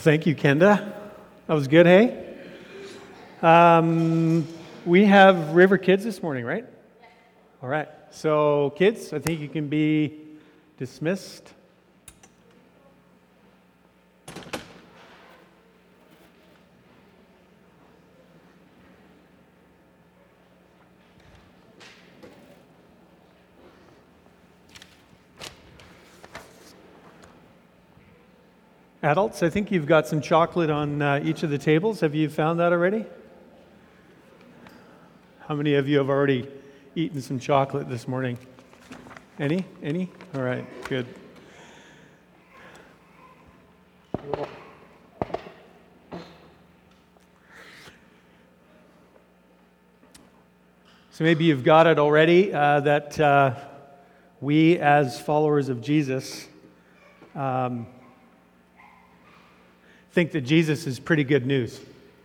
Thank you, Kenda. That was good, hey? We have River Kids this morning, right? All right. So, kids, I think you can be dismissed. Adults, I think you've got some chocolate on each of the tables. Have you found that already? How many of you have already eaten some chocolate this morning? Any? All right, good. So maybe you've got it already, that we as followers of Jesus think that Jesus is pretty good news.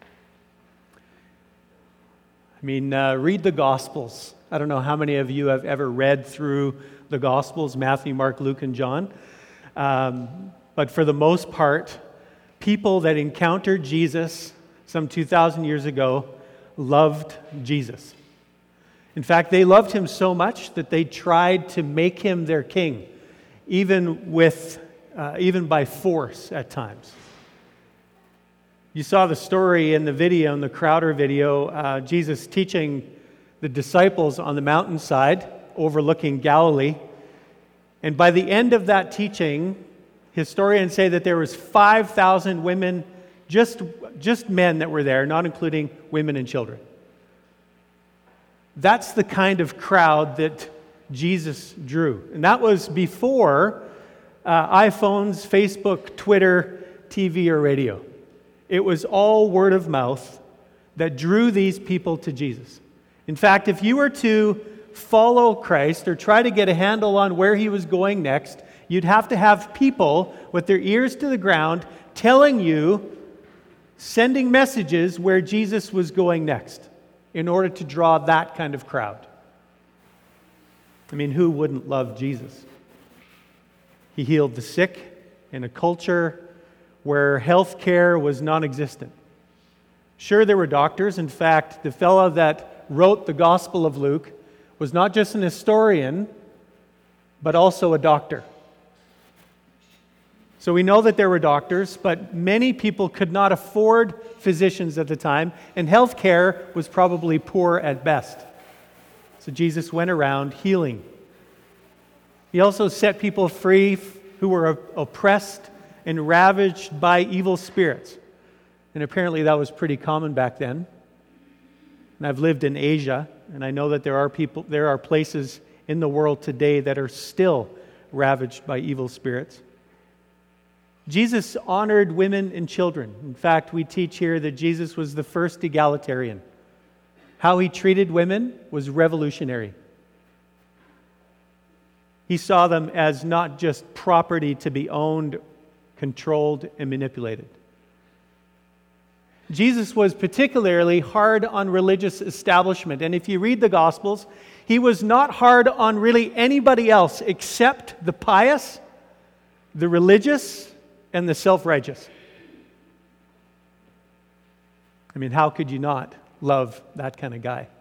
I mean, read the Gospels. I don't know how many of you have ever read through the Gospels, Matthew, Mark, Luke, and John. But for the most part, people that encountered Jesus some 2,000 years ago loved Jesus. In fact, they loved him so much that they tried to make him their king, even by force at times. You saw the story in the video, in the Crowder video, Jesus teaching the disciples on the mountainside overlooking Galilee. And by the end of that teaching, historians say that there was 5,000 women, just men that were there, not including women and children. That's the kind of crowd that Jesus drew. And that was before iPhones, Facebook, Twitter, TV, or radio. It was all word of mouth that drew these people to Jesus. In fact, if you were to follow Christ or try to get a handle on where he was going next, you'd have to have people with their ears to the ground telling you, sending messages where Jesus was going next in order to draw that kind of crowd. I mean, who wouldn't love Jesus? He healed the sick in a culture where health care was non-existent. Sure, there were doctors. In fact, the fellow that wrote the Gospel of Luke was not just an historian, but also a doctor. So we know that there were doctors, but many people could not afford physicians at the time, and health care was probably poor at best. So Jesus went around healing. He also set people free who were oppressed and ravaged by evil spirits. And apparently that was pretty common back then. And I've lived in Asia, and I know that there are places in the world today that are still ravaged by evil spirits. Jesus honored women and children. In fact, we teach here that Jesus was the first egalitarian. How he treated women was revolutionary. He saw them as not just property to be owned, controlled, and manipulated. Jesus was particularly hard on religious establishment. And if you read the Gospels, he was not hard on really anybody else except the pious, the religious, and the self-righteous. I mean, how could you not love that kind of guy?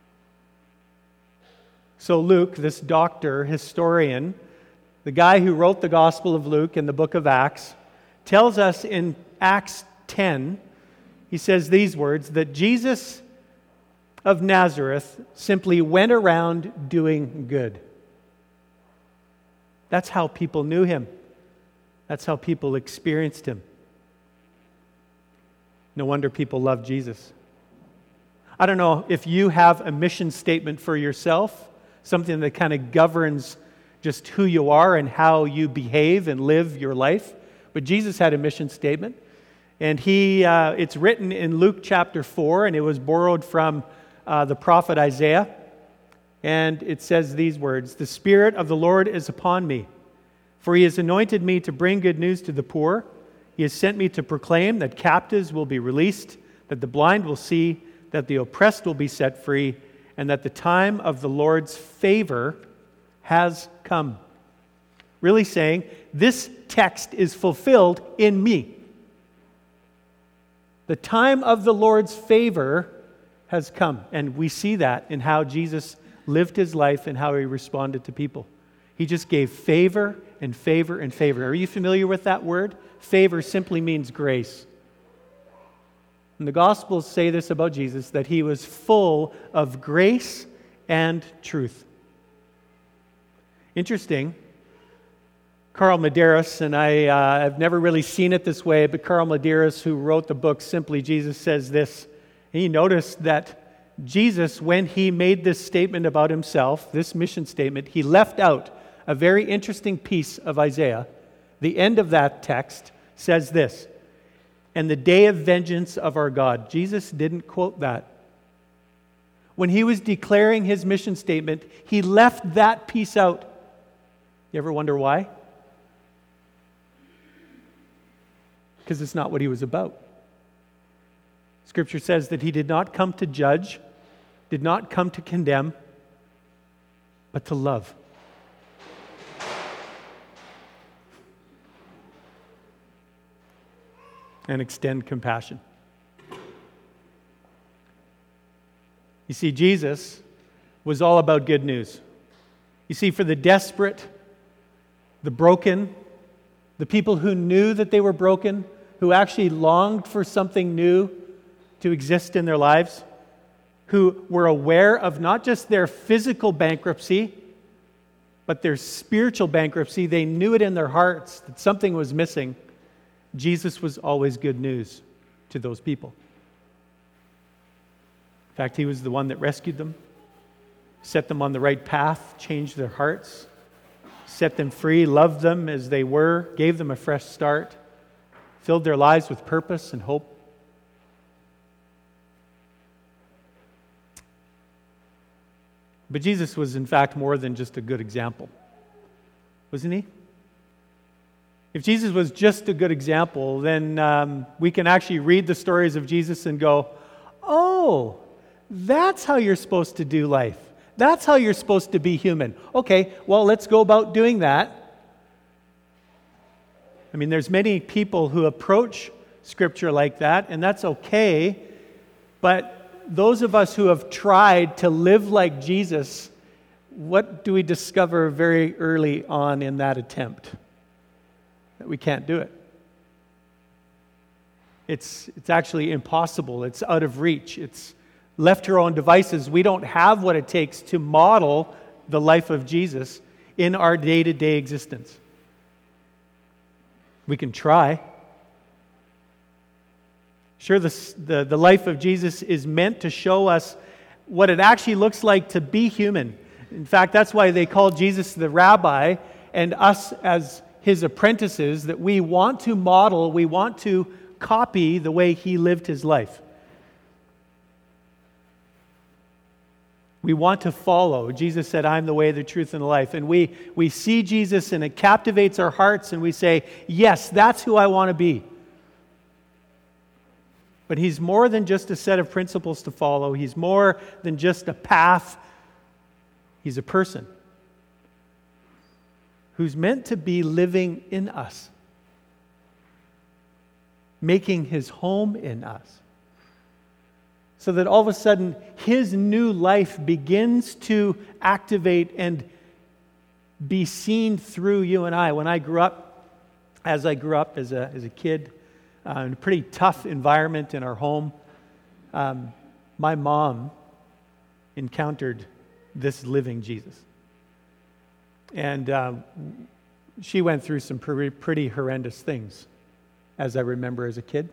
So Luke, this doctor, historian, the guy who wrote the Gospel of Luke and the book of Acts, tells us in Acts 10, he says these words, that Jesus of Nazareth simply went around doing good. That's how people knew him. That's how people experienced him. No wonder people love Jesus. I don't know if you have a mission statement for yourself, something that kind of governs just who you are and how you behave and live your life. But Jesus had a mission statement. And it's written in Luke chapter 4, and it was borrowed from the prophet Isaiah. And it says these words, "The Spirit of the Lord is upon me, for he has anointed me to bring good news to the poor. He has sent me to proclaim that captives will be released, that the blind will see, that the oppressed will be set free, and that the time of the Lord's favor has come." Really saying, this text is fulfilled in me. The time of the Lord's favor has come. And we see that in how Jesus lived his life and how he responded to people. He just gave favor and favor and favor. Are you familiar with that word? Favor simply means grace. And the Gospels say this about Jesus, that he was full of grace and truth. Interesting. Carl Medeiros, and I've never really seen it this way, but Carl Medeiros, who wrote the book Simply Jesus, says this. He noticed that Jesus, when he made this statement about himself, this mission statement, he left out a very interesting piece of Isaiah. The end of that text says this, "And the day of vengeance of our God." Jesus didn't quote that. When he was declaring his mission statement, he left that piece out. You ever wonder why? Because it's not what he was about. Scripture says that he did not come to judge, did not come to condemn, but to love. And extend compassion. You see, Jesus was all about good news. You see, for the desperate, the broken, the people who knew that they were broken, who actually longed for something new to exist in their lives, who were aware of not just their physical bankruptcy, but their spiritual bankruptcy. They knew it in their hearts that something was missing. Jesus was always good news to those people. In fact, he was the one that rescued them, set them on the right path, changed their hearts, set them free, loved them as they were, gave them a fresh start, filled their lives with purpose and hope. But Jesus was, in fact, more than just a good example, wasn't he? If Jesus was just a good example, then we can actually read the stories of Jesus and go, oh, that's how you're supposed to do life. That's how you're supposed to be human. Okay, well, let's go about doing that. I mean, there's many people who approach Scripture like that, and that's okay. But those of us who have tried to live like Jesus, what do we discover very early on in that attempt? That we can't do it. It's actually impossible. It's out of reach. It's left to our own devices. We don't have what it takes to model the life of Jesus in our day-to-day existence. We can try. Sure, the life of Jesus is meant to show us what it actually looks like to be human. In fact, that's why they call Jesus the rabbi, and us as his apprentices, that we want to model, we want to copy the way he lived his life. We want to follow. Jesus said, I'm the way, the truth, and the life. And we see Jesus and it captivates our hearts and we say, yes, that's who I want to be. But he's more than just a set of principles to follow. He's more than just a path. He's a person who's meant to be living in us, making his home in us. So that all of a sudden, his new life begins to activate and be seen through you and I. When I grew up, as a kid, in a pretty tough environment in our home, my mom encountered this living Jesus. And she went through some pretty horrendous things, as I remember as a kid.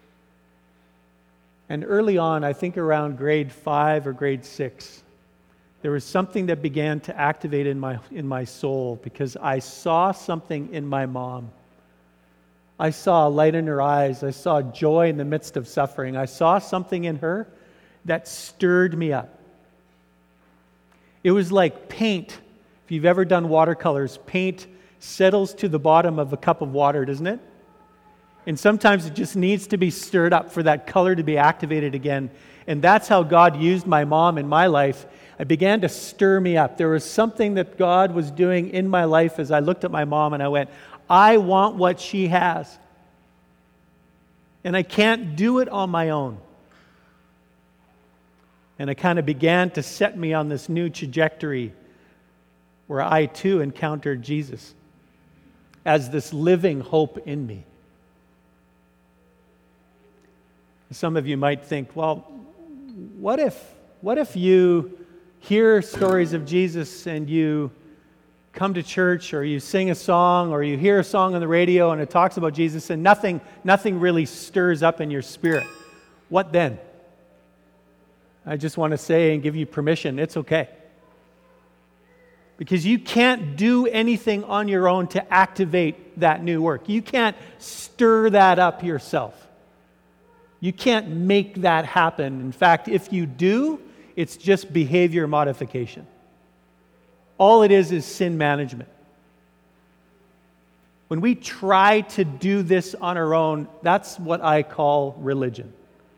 And early on, I think around grade 5 or grade 6, there was something that began to activate in my soul because I saw something in my mom. I saw a light in her eyes. I saw joy in the midst of suffering. I saw something in her that stirred me up. It was like paint. If you've ever done watercolors, paint settles to the bottom of a cup of water, doesn't it? And sometimes it just needs to be stirred up for that color to be activated again. And that's how God used my mom in my life. It began to stir me up. There was something that God was doing in my life as I looked at my mom and I went, I want what she has. And I can't do it on my own. And it kind of began to set me on this new trajectory where I too encountered Jesus as this living hope in me. Some of you might think, well, what if you hear stories of Jesus and you come to church or you sing a song or you hear a song on the radio and it talks about Jesus and nothing really stirs up in your spirit? What then? I just want to say and give you permission, it's okay. Because you can't do anything on your own to activate that new work. You can't stir that up yourself. You can't make that happen. In fact, if you do, it's just behavior modification. All it is sin management. When we try to do this on our own, that's what I call religion.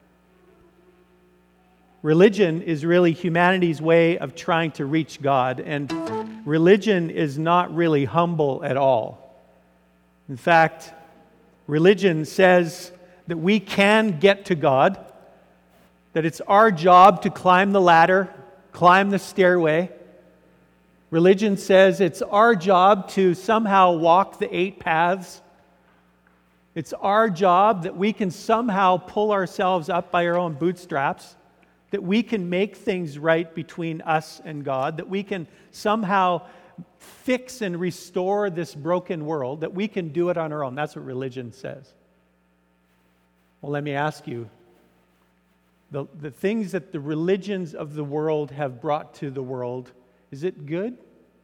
Religion is really humanity's way of trying to reach God, and religion is not really humble at all. In fact, religion says that we can get to God, that it's our job to climb the ladder, climb the stairway. Religion says it's our job to somehow walk the 8 paths. It's our job that we can somehow pull ourselves up by our own bootstraps, that we can make things right between us and God, that we can somehow fix and restore this broken world, that we can do it on our own. That's what religion says. Well, let me ask you, the things that the religions of the world have brought to the world, is it good?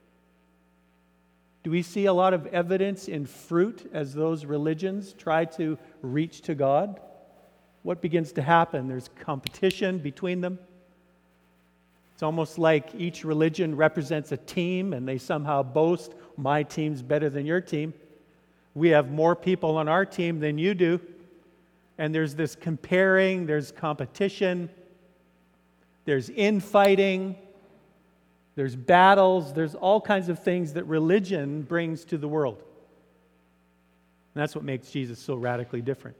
Do we see a lot of evidence in fruit as those religions try to reach to God? What begins to happen? There's competition between them. It's almost like each religion represents a team and they somehow boast, my team's better than your team. We have more people on our team than you do. And there's this comparing, there's competition, there's infighting, there's battles, there's all kinds of things that religion brings to the world. And that's what makes Jesus so radically different.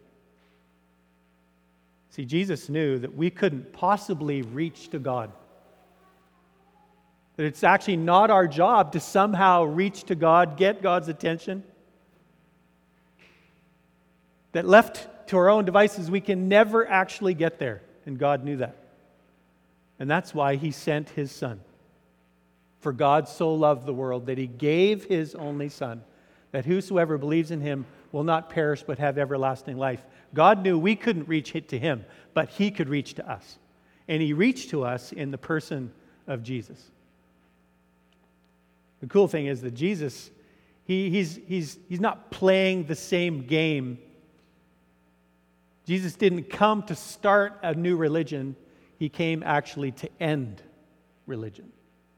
See, Jesus knew that we couldn't possibly reach to God. That it's actually not our job to somehow reach to God, get God's attention. That left to our own devices, we can never actually get there. And God knew that. And that's why He sent His Son. For God so loved the world that He gave His only Son, that whosoever believes in Him will not perish but have everlasting life. God knew we couldn't reach to Him, but He could reach to us. And He reached to us in the person of Jesus. The cool thing is that Jesus, he's not playing the same game. Jesus didn't come to start a new religion. He came actually to end religion.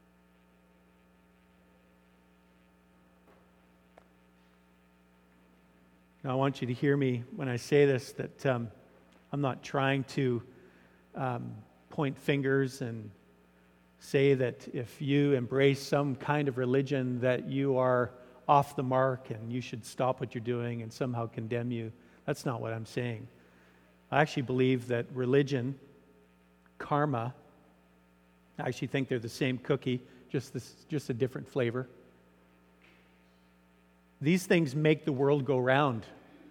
Now, I want you to hear me when I say this, that I'm not trying to point fingers and say that if you embrace some kind of religion that you are off the mark and you should stop what you're doing and somehow condemn you. That's not what I'm saying. I actually believe that religion, karma, I actually think they're the same cookie, just a different flavor. These things make the world go round.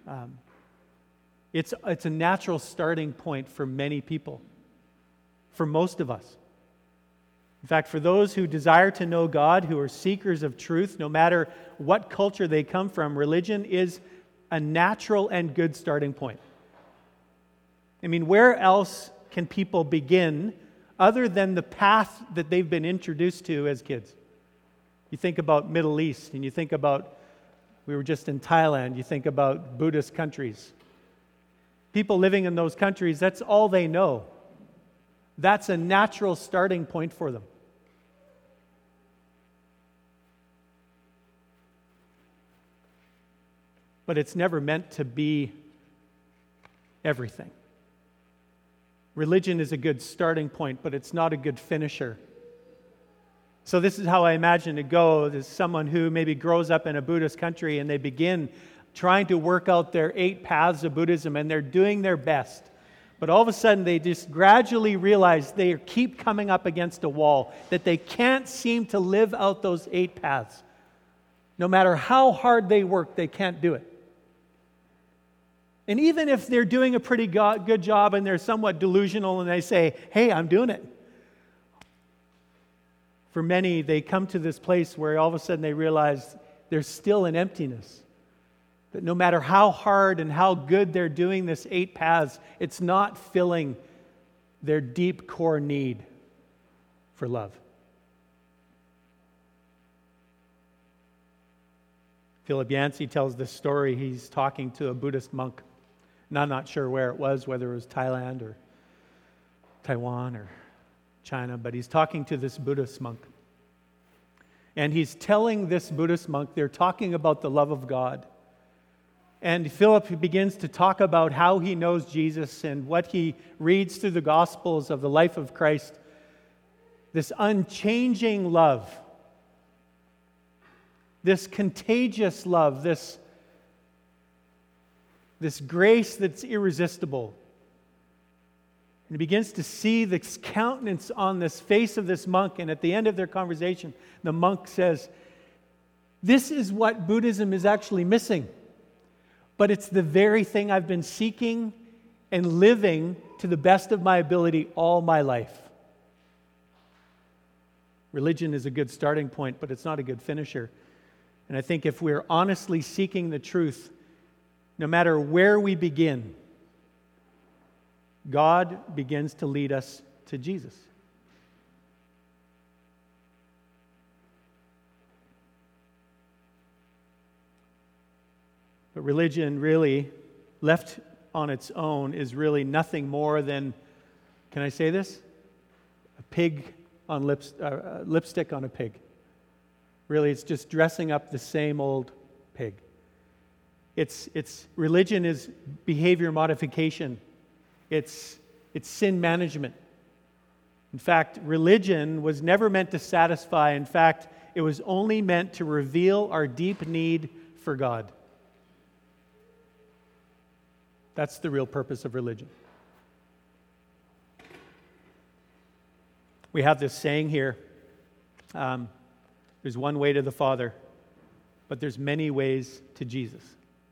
It's a natural starting point for many people, for most of us. In fact, for those who desire to know God, who are seekers of truth, no matter what culture they come from, religion is a natural and good starting point. I mean, where else can people begin other than the path that they've been introduced to as kids? You think about Middle East, and you think about, we were just in Thailand, you think about Buddhist countries. People living in those countries, that's all they know. That's a natural starting point for them. But it's never meant to be everything. Religion is a good starting point, but it's not a good finisher. So this is how I imagine it go. There's someone who maybe grows up in a Buddhist country and they begin trying to work out their 8 paths of Buddhism, and they're doing their best. But all of a sudden, they just gradually realize they keep coming up against a wall, that they can't seem to live out those 8 paths. No matter how hard they work, they can't do it. And even if they're doing a pretty good job and they're somewhat delusional and they say, hey, I'm doing it. For many, they come to this place where all of a sudden they realize there's still an emptiness. That no matter how hard and how good they're doing this 8 paths, it's not filling their deep core need for love. Philip Yancey tells this story. He's talking to a Buddhist monk. And I'm not sure where it was, whether it was Thailand or Taiwan or China, but he's talking to this Buddhist monk. And he's telling this Buddhist monk, they're talking about the love of God. And Philip begins to talk about how he knows Jesus and what he reads through the Gospels of the life of Christ. This unchanging love, this contagious love, this grace that's irresistible. And he begins to see this countenance on this face of this monk, and at the end of their conversation, the monk says, this is what Buddhism is actually missing. But it's the very thing I've been seeking and living to the best of my ability all my life. Religion is a good starting point, but it's not a good finisher. And I think if we're honestly seeking the truth, no matter where we begin, God begins to lead us to Jesus. But religion really, left on its own, is really nothing more than, can I say this? A pig on lipstick on a pig. Really, it's just dressing up the same old pig. Religion is behavior modification. It's sin management. In fact, religion was never meant to satisfy. In fact, it was only meant to reveal our deep need for God. That's the real purpose of religion. We have this saying here, there's one way to the Father, but there's many ways to Jesus.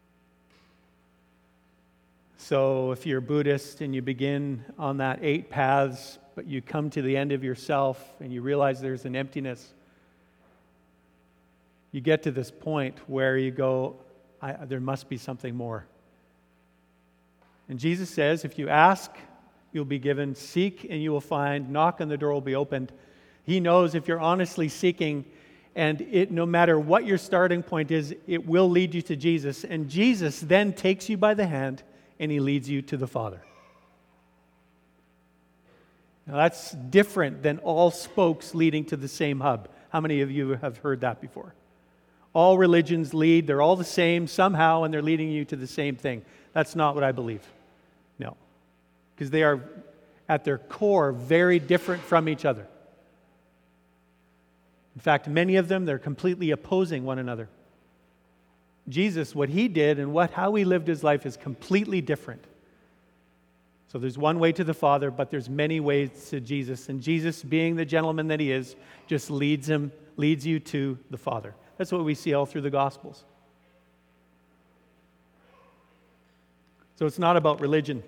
So if you're Buddhist and you begin on that 8 paths, but you come to the end of yourself and you realize there's an emptiness, you get to this point where you go, there must be something more. And Jesus says, if you ask, you'll be given. Seek and you will find. Knock and the door will be opened. He knows if you're honestly seeking, and no matter what your starting point is, it will lead you to Jesus. And Jesus then takes you by the hand and he leads you to the Father. Now that's different than all spokes leading to the same hub. How many of you have heard that before? All religions lead, they're all the same somehow, and they're leading you to the same thing. That's not what I believe. No. Because they are, at their core, very different from each other. In fact, many of them, they're completely opposing one another. Jesus, what he did and how he lived his life is completely different. So there's one way to the Father, but there's many ways to Jesus. And Jesus, being the gentleman that he is, just leads you to the Father. That's what we see all through the Gospels. So it's not about religion.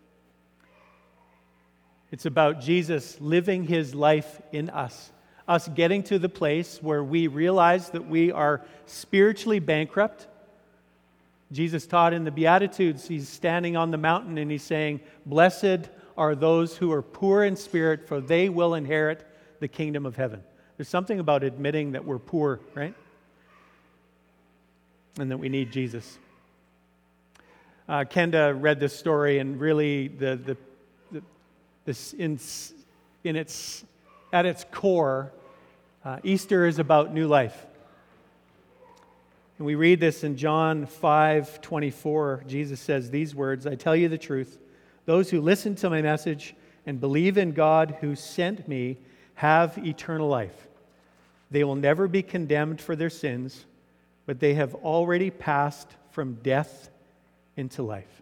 It's about Jesus living his life in us. Us getting to the place where we realize that we are spiritually bankrupt. Jesus taught in the Beatitudes, he's standing on the mountain and he's saying, "Blessed are those who are poor in spirit, for they will inherit the kingdom of heaven." There's something about admitting that we're poor, right? And that we need Jesus. Kenda read this story, and really, at its core, Easter is about new life. And we read this in John 5:24. Jesus says these words, "I tell you the truth, those who listen to my message and believe in God who sent me have eternal life. They will never be condemned for their sins, but they have already passed from death into life.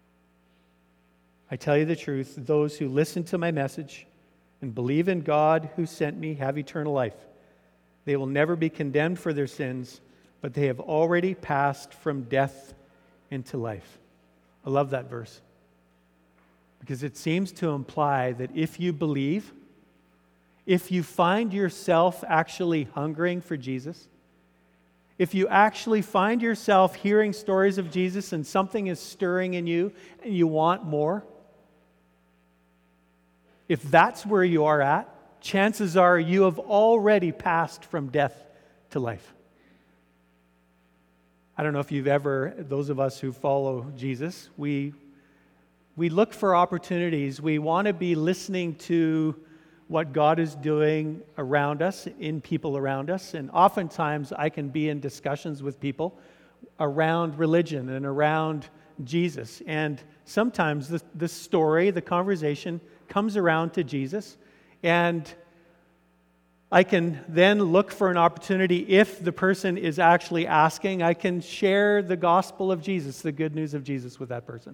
I tell you the truth, those who listen to my message and believe in God who sent me have eternal life. They will never be condemned for their sins, but they have already passed from death into life. I love that verse because it seems to imply that if you believe, if you find yourself actually hungering for Jesus, if you actually find yourself hearing stories of Jesus and something is stirring in you and you want more, if that's where you are at, chances are you have already passed from death to life. I don't know if you've ever, those of us who follow Jesus, we look for opportunities. We want to be listening to what God is doing around us, in people around us. And oftentimes I can be in discussions with people around religion and around Jesus. And sometimes the story, the conversation comes around to Jesus. And I can then look for an opportunity, if the person is actually asking, I can share the gospel of Jesus, the good news of Jesus with that person.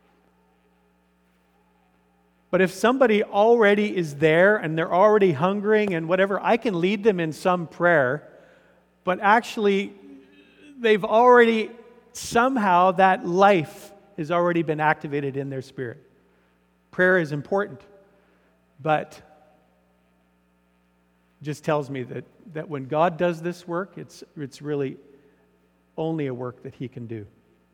But if somebody already is there and they're already hungering and whatever, I can lead them in some prayer, but actually they've already, somehow that life has already been activated in their spirit. Prayer is important, but just tells me that when God does this work, it's really only a work that He can do.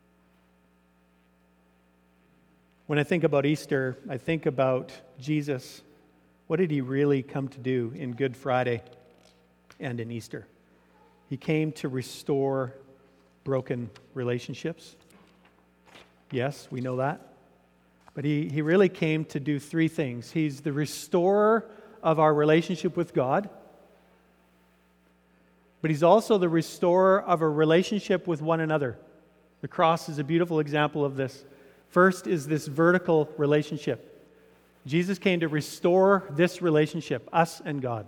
When I think about Easter, I think about Jesus. What did He really come to do in Good Friday and in Easter? He came to restore broken relationships. Yes, we know that. But he really came to do three things. He's the restorer of our relationship with God. But He's also the restorer of a relationship with one another. The cross is a beautiful example of this. First is this vertical relationship. Jesus came to restore this relationship, us and God.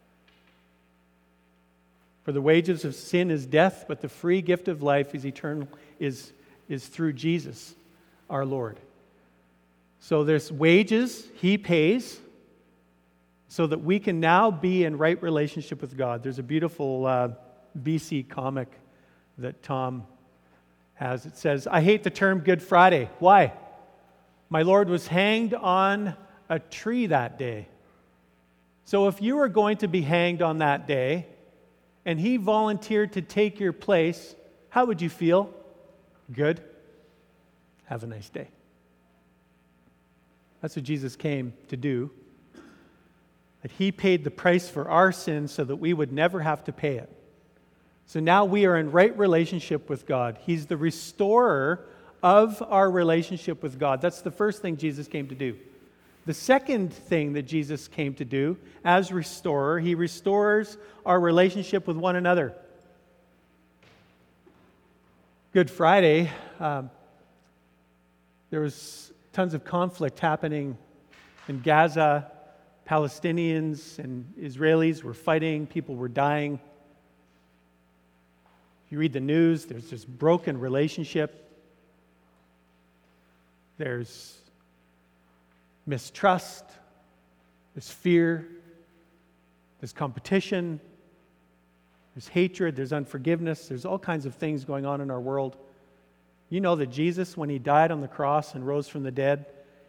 For the wages of sin is death, but the free gift of life is eternal, is through Jesus, our Lord. So there's wages He pays so that we can now be in right relationship with God. There's a beautiful BC comic that Tom has. It says, I hate the term Good Friday. Why? My Lord was hanged on a tree that day. So if you were going to be hanged on that day and He volunteered to take your place, how would you feel? Good. Have a nice day. That's what Jesus came to do. That He paid the price for our sins so that we would never have to pay it. So now we are in right relationship with God. He's the restorer of our relationship with God. That's the first thing Jesus came to do. The second thing that Jesus came to do as restorer, He restores our relationship with one another. Good Friday, there was tons of conflict happening in Gaza. Palestinians and Israelis were fighting. People were dying. You read the news, there's this broken relationship. There's mistrust. There's fear. There's competition. There's hatred. There's unforgiveness. There's all kinds of things going on in our world. You know that Jesus, when He died on the cross and rose from the dead,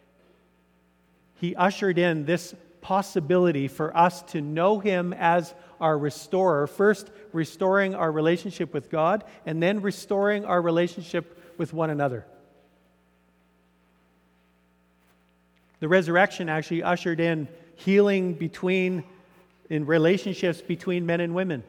He ushered in this possibility for us to know Him as our restorer, first restoring our relationship with God, and then restoring our relationship with one another. The resurrection actually ushered in healing in relationships between men and women,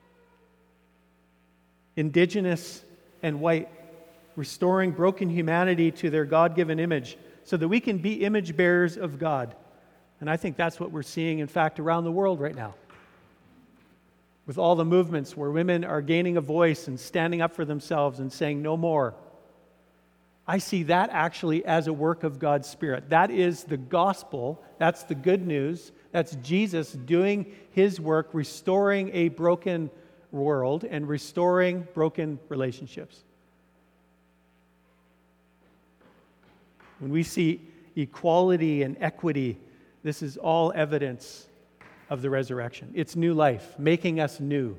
indigenous and white, restoring broken humanity to their God-given image so that we can be image bearers of God. And I think that's what we're seeing, in fact, around the world right now. With all the movements where women are gaining a voice and standing up for themselves and saying no more. I see that actually as a work of God's Spirit. That is the gospel. That's the good news. That's Jesus doing His work, restoring a broken world and restoring broken relationships. When we see equality and equity, this is all evidence of the resurrection. It's new life, making us new.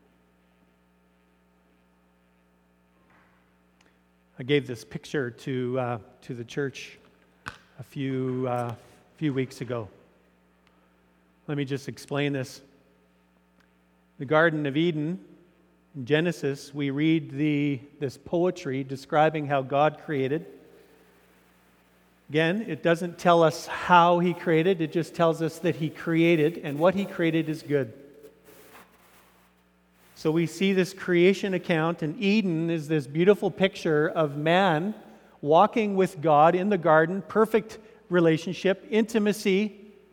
I gave this picture to the church a few weeks ago. Let me just explain this. The Garden of Eden, in Genesis, we read this poetry describing how God created. Again, it doesn't tell us how He created, it just tells us that He created, and what He created is good. So we see this creation account, and Eden is this beautiful picture of man walking with God in the garden, perfect relationship, intimacy,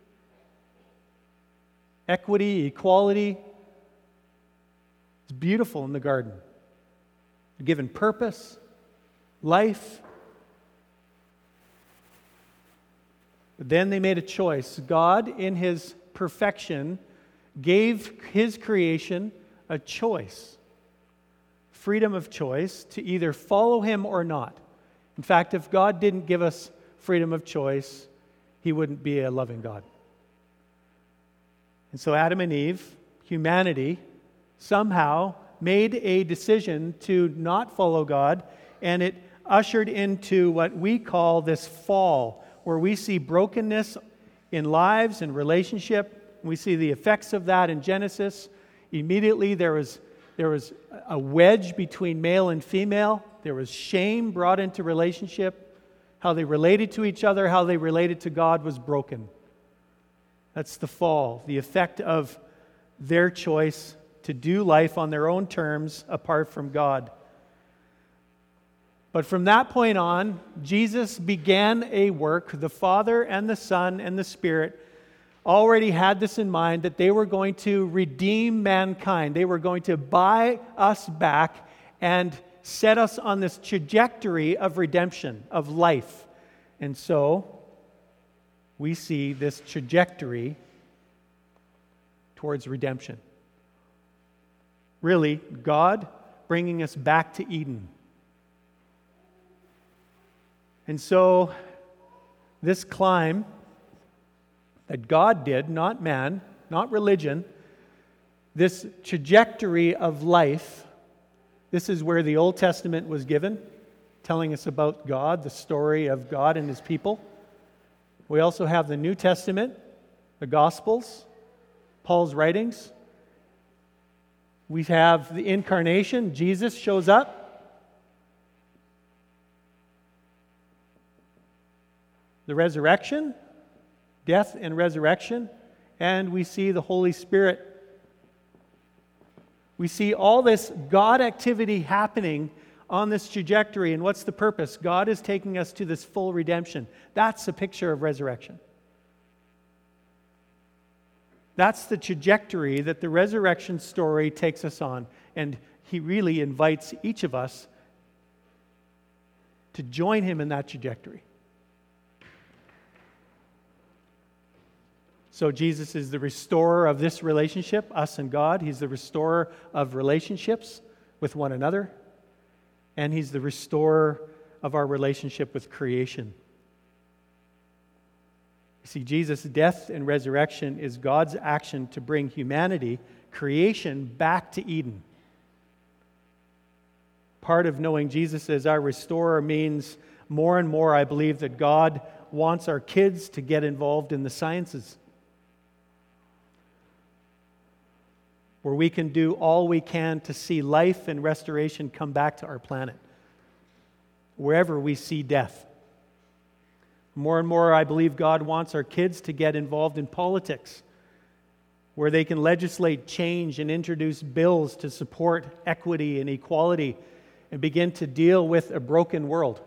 equity, equality. It's beautiful in the garden. You're given purpose, life. But then they made a choice. God, in His perfection, gave His creation a choice, freedom of choice to either follow Him or not. In fact, if God didn't give us freedom of choice, He wouldn't be a loving God. And so Adam and Eve, humanity, somehow made a decision to not follow God, and it ushered into what we call this fall, where we see brokenness in lives and relationship. We see the effects of that in Genesis. Immediately there was a wedge between male and female. There was shame brought into relationship. How they related to each other, how they related to God was broken. That's the fall, the effect of their choice to do life on their own terms apart from God. But from that point on, Jesus began a work. The Father and the Son and the Spirit already had this in mind, that they were going to redeem mankind. They were going to buy us back and set us on this trajectory of redemption, of life. And so, we see this trajectory towards redemption. Really, God bringing us back to Eden. And so, this climb that God did, not man, not religion, this trajectory of life, this is where the Old Testament was given, telling us about God, the story of God and His people. We also have the New Testament, the Gospels, Paul's writings. We have the incarnation, Jesus shows up. The resurrection, death and resurrection, and we see the Holy Spirit. We see all this God activity happening on this trajectory, and what's the purpose? God is taking us to this full redemption. That's a picture of resurrection. That's the trajectory that the resurrection story takes us on, and He really invites each of us to join Him in that trajectory. So Jesus is the restorer of this relationship, us and God. He's the restorer of relationships with one another. And He's the restorer of our relationship with creation. You see, Jesus' death and resurrection is God's action to bring humanity, creation, back to Eden. Part of knowing Jesus as our restorer means more and more, I believe, that God wants our kids to get involved in the sciences, where we can do all we can to see life and restoration come back to our planet, wherever we see death. More and more, I believe God wants our kids to get involved in politics, where they can legislate change and introduce bills to support equity and equality and begin to deal with a broken world.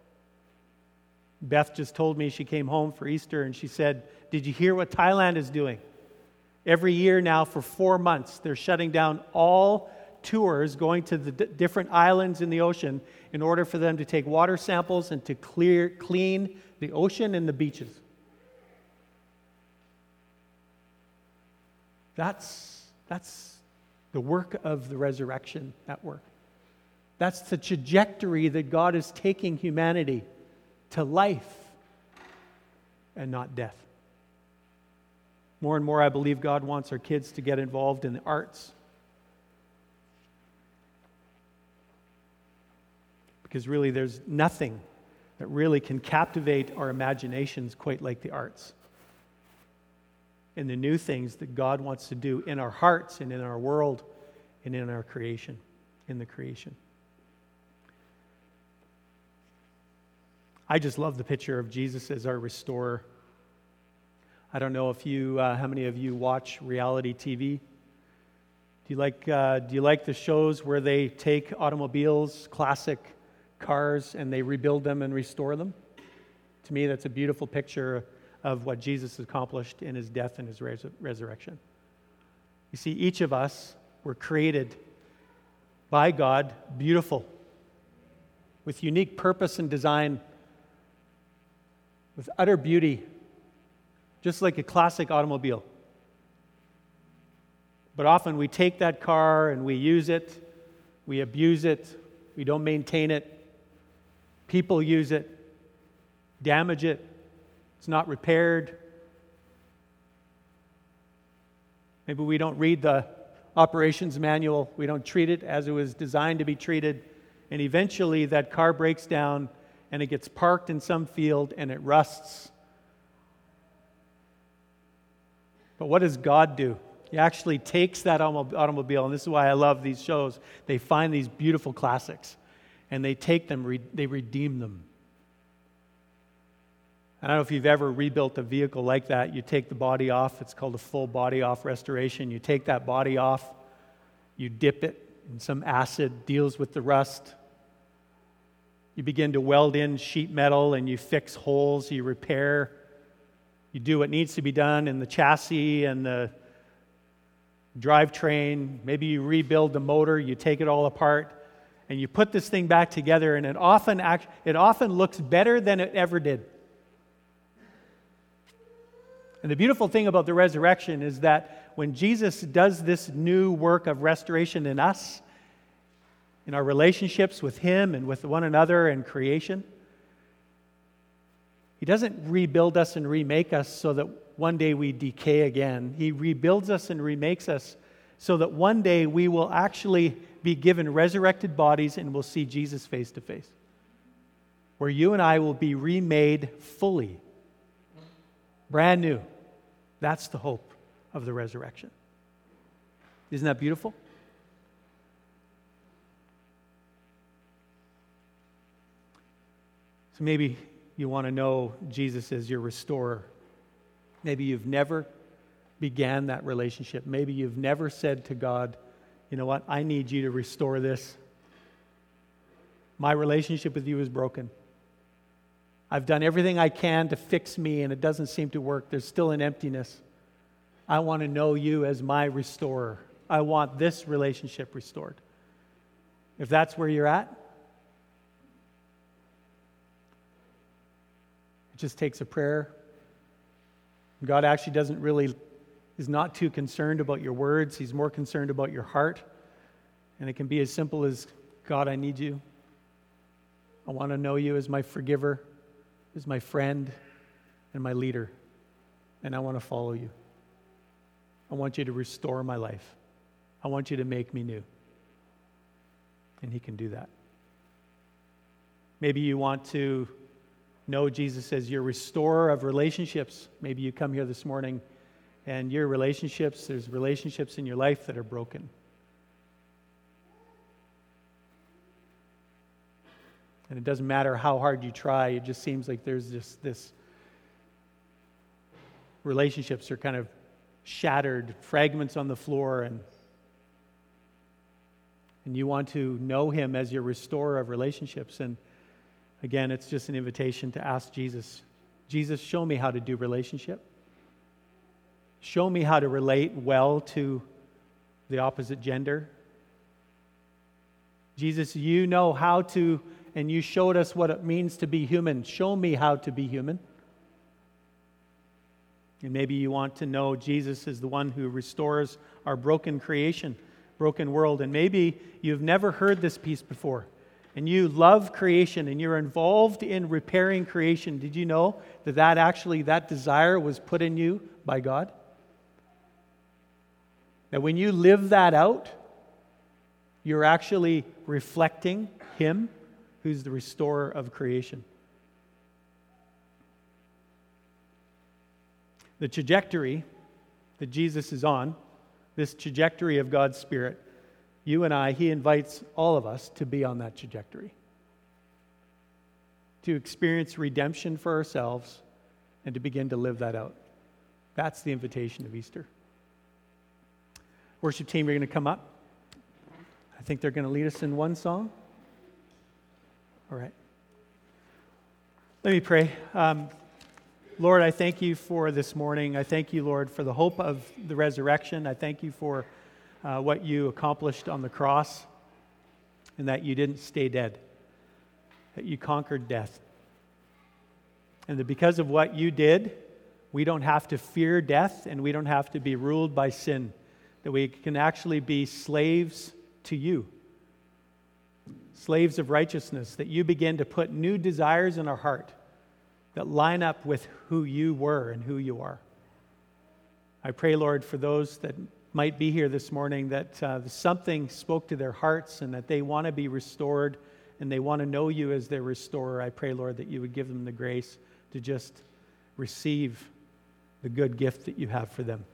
Beth just told me she came home for Easter and she said, "Did you hear what Thailand is doing? Every year now for 4 months, they're shutting down all tours going to the different islands in the ocean in order for them to take water samples and to clean the ocean and the beaches." That's the work of the resurrection at work. That's the trajectory that God is taking humanity. to life and not death. More and more, I believe God wants our kids to get involved in the arts. Because really, there's nothing that really can captivate our imaginations quite like the arts. And the new things that God wants to do in our hearts and in our world and in our creation, in the creation. I just love the picture of Jesus as our restorer. I don't know if you, how many of you watch reality TV? Do you like the shows where they take automobiles, classic cars, and they rebuild them and restore them? To me, that's a beautiful picture of what Jesus accomplished in his death and his resurrection. You see, each of us were created by God, beautiful, with unique purpose and design, with utter beauty, just like a classic automobile. But often we take that car and we use it, we abuse it, we don't maintain it, people use it, damage it, it's not repaired. Maybe we don't read the operations manual, we don't treat it as it was designed to be treated, and eventually that car breaks down and it gets parked in some field and it rusts. But what does God do? He actually takes that automobile, and this is why I love these shows. They find these beautiful classics, and they take them, they redeem them. I don't know if you've ever rebuilt a vehicle like that. You take the body off. It's called a full body off restoration. You take that body off, you dip it in some acid, deals with the rust. You begin to weld in sheet metal, and you fix holes, you repair. You do what needs to be done in the chassis and the drivetrain. Maybe you rebuild the motor, you take it all apart, and you put this thing back together, and it often looks better than it ever did. And the beautiful thing about the resurrection is that when Jesus does this new work of restoration in us, in our relationships with him and with one another and creation, he doesn't rebuild us and remake us so that one day we decay again. He rebuilds us and remakes us so that one day we will actually be given resurrected bodies and we'll see Jesus face to face. Where you and I will be remade fully. Brand new. That's the hope of the resurrection. Isn't that beautiful? So maybe you want to know Jesus as your restorer. Maybe you've never began that relationship. Maybe you've never said to God, you know what, I need you to restore this. My relationship with you is broken. I've done everything I can to fix me, and it doesn't seem to work. There's still an emptiness. I want to know you as my restorer. I want this relationship restored. If that's where you're at, it just takes a prayer. God actually is not too concerned about your words. He's more concerned about your heart. And it can be as simple as, God, I need you. I want to know you as my forgiver, as my friend, and my leader. And I want to follow you. I want you to restore my life. I want you to make me new. And he can do that. Maybe you want to know Jesus as your restorer of relationships. Maybe you come here this morning and there's relationships in your life that are broken. And it doesn't matter how hard you try, it just seems like there's just this relationships are kind of shattered, fragments on the floor, and you want to know him as your restorer of relationships. And again, it's just an invitation to ask Jesus, show me how to do relationship. Show me how to relate well to the opposite gender. Jesus, you know how to, and you showed us what it means to be human. Show me how to be human. And maybe you want to know Jesus is the one who restores our broken creation, broken world. And maybe you've never heard this piece before. and you love creation and you're involved in repairing creation, did you know that desire was put in you by God? That when you live that out, you're actually reflecting Him, who's the restorer of creation. The trajectory that Jesus is on, this trajectory of God's Spirit, you and I, He invites all of us to be on that trajectory. To experience redemption for ourselves and to begin to live that out. That's the invitation of Easter. Worship team, you're going to come up. I think they're going to lead us in one song. All right. Let me pray. Lord, I thank you for this morning. I thank you, Lord, for the hope of the resurrection. I thank you for what you accomplished on the cross and that you didn't stay dead, that you conquered death. And that because of what you did, we don't have to fear death and we don't have to be ruled by sin, that we can actually be slaves to you, slaves of righteousness, that you begin to put new desires in our heart that line up with who you were and who you are. I pray, Lord, for those that might be here this morning, that something spoke to their hearts and that they want to be restored and they want to know you as their restorer. I pray, Lord, that you would give them the grace to just receive the good gift that you have for them.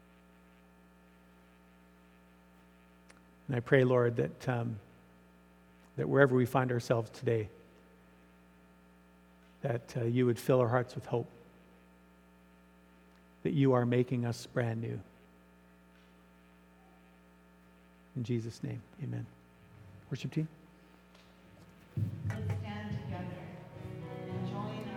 And I pray, Lord, that wherever we find ourselves today, that you would fill our hearts with hope, that you are making us brand new. In Jesus' name, amen. Worship team.